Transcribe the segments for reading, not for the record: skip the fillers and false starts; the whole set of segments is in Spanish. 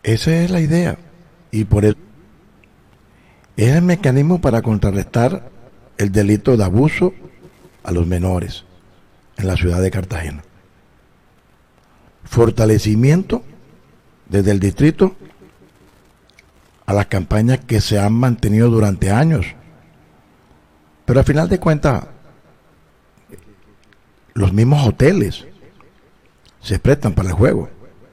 Esa es la idea. Y por eso es el mecanismo para contrarrestar el delito de abuso a los menores en la ciudad de Cartagena. Fortalecimiento desde el distrito a las campañas que se han mantenido durante años. Pero al final de cuentas, los mismos hoteles se prestan para el juego.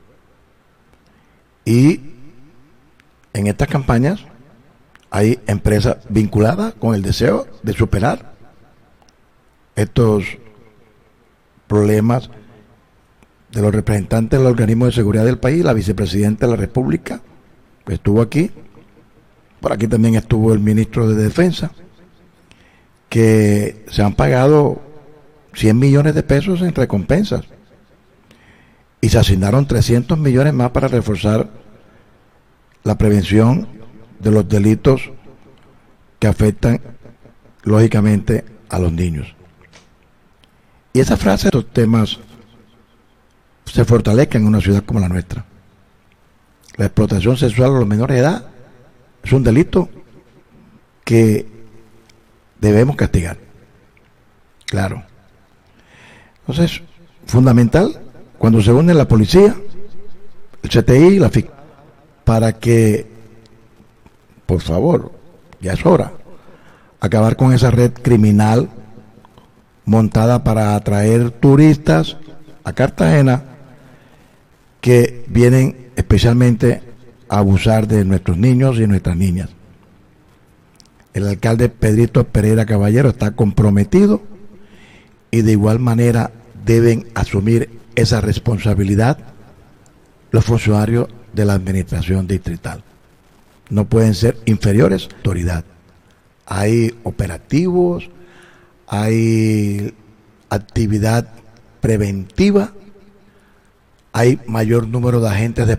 Y en estas campañas hay empresas vinculadas con el deseo de superar estos problemas de los representantes del organismo de seguridad del país. La vicepresidenta de la República estuvo aquí, por aquí también estuvo el ministro de Defensa, que se han pagado 100 millones de pesos en recompensas y se asignaron 300 millones más para reforzar la prevención de los delitos que afectan lógicamente a los niños. Y esa frase, estos temas se fortalezcan en una ciudad como la nuestra. La explotación sexual a los menores de edad es un delito que debemos castigar. Claro. Entonces, fundamental, cuando se une la policía, el CTI y la FIC, para que, por favor, ya es hora, acabar con esa red criminal montada para atraer turistas a Cartagena que vienen especialmente a abusar de nuestros niños y nuestras niñas. El alcalde Pedrito Pereira Caballero está comprometido y de igual manera deben asumir esa responsabilidad los funcionarios de la administración distrital. No pueden ser inferiores a la autoridad. Hay operativos, hay actividad preventiva, hay mayor número de agentes de